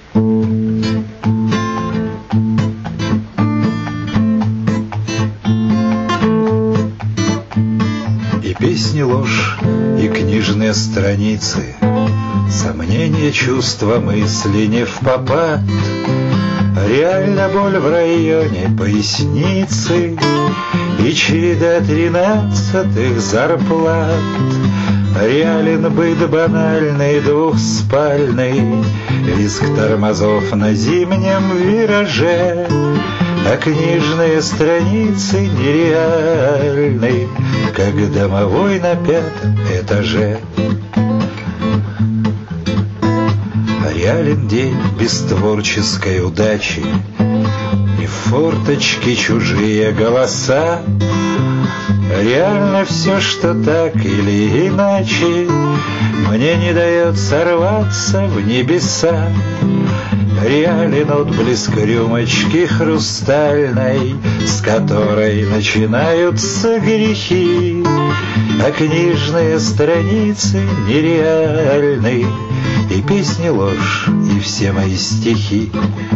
И песни ложь, и книжные страницы, сомнения, чувства, мысли не впопад. Реально боль в районе поясницы и череда 13-х зарплат. Реален быт банальный, двухспальный, визг тормозов на зимнем вираже, а книжные страницы нереальны, как домовой на 5-м этаже. Реален день без творческой удачи, и в форточке чужие голоса. Реально все, что так или иначе мне не дает сорваться в небеса. Реален отблеск рюмочки хрустальной, с которой начинаются грехи, а книжные страницы нереальны, и песни ложь, и все мои стихи.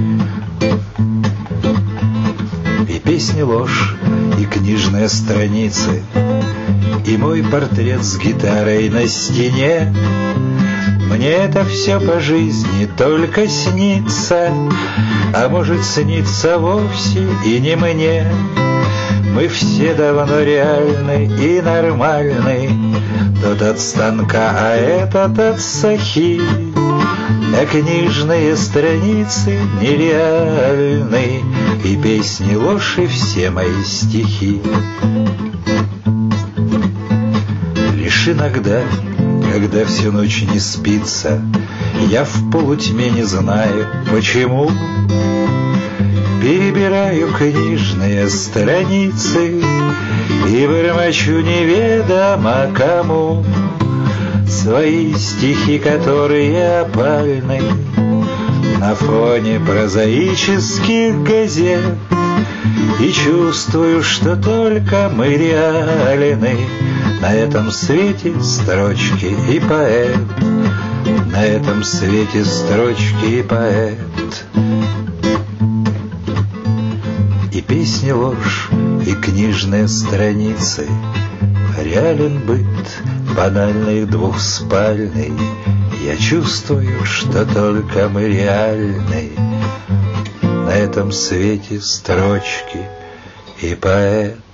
И песни ложь, и книжные страницы, и мой портрет с гитарой на стене. Мне это все по жизни только снится, а может снится вовсе и не мне. Мы все давно реальны и нормальны, тот от станка, а этот от сахи. А книжные страницы нереальны, и песни ложь, и все мои стихи. Лишь иногда, когда всю ночь не спится, я в полутьме не знаю почему перебираю книжные страницы и бормочу неведомо кому свои стихи, которые опальны на фоне прозаических газет. И чувствую, что только мы реальны, на этом свете строчки и поэт, на этом свете строчки и поэт. И песни ложь, и книжные страницы, реален быт банальный двухспальный. Я чувствую, что только мы реальны, на этом свете строчки и поэт.